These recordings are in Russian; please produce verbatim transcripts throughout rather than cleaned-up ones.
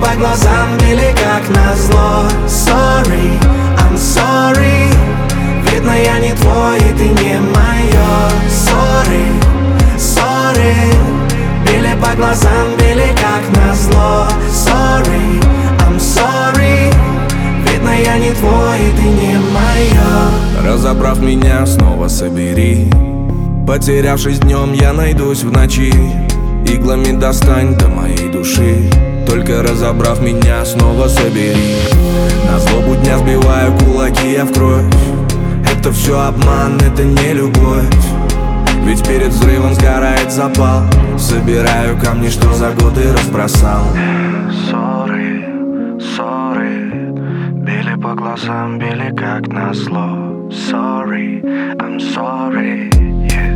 по глазам, били как назло. Sorry, I'm sorry. Видно, я не твой, и ты не моё. Sorry, sorry. Били по глазам, били как назло. Sorry, I'm sorry. Видно, я не твой, и ты не моё. Разобрав меня, снова собери. Потерявшись днем, я найдусь в ночи. Иглами достань до моей души. Только разобрав меня, снова собери. На злобу дня сбиваю кулаки я в кровь. Это все обман, это не любовь. Ведь перед взрывом сгорает запал. Собираю камни, что за годы разбросал. Sorry, sorry. Били по глазам, били как назло. Sorry, I'm sorry, yeah.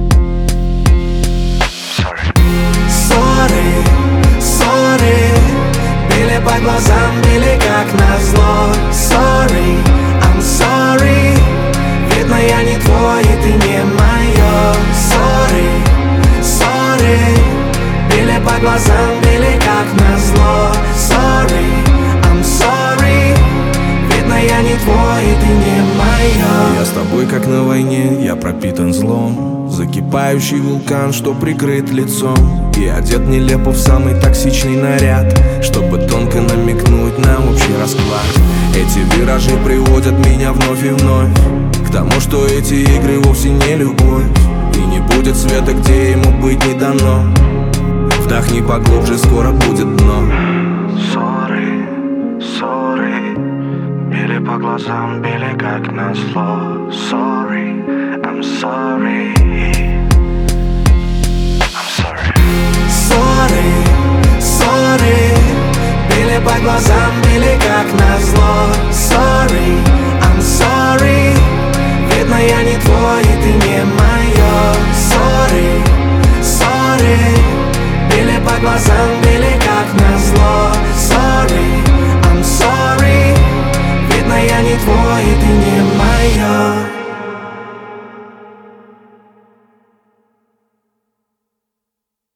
Sorry. Sorry, sorry. Били по глазам, били как назло. Sorry, I'm sorry. Видно, я не твой, и ты не моё. Sorry, sorry. Били по глазам, били как назло. Sorry, I'm sorry. Видно, я не твой, и ты не моё. Я с тобой как на войне, я пропитан злом. Закипающий вулкан, что прикрыт лицом. И одет нелепо в самый токсичный наряд, чтобы тонко намекнуть на общий расклад. Эти виражи приводят меня вновь и вновь к тому, что эти игры вовсе не любовь. И не будет света, где ему быть не дано. Вдохни поглубже, скоро будет дно. Sorry, sorry. Били по глазам, били как назло. Sorry, I'm sorry. I'm sorry. Sorry, sorry. Били по глазам, били как назло. Sorry.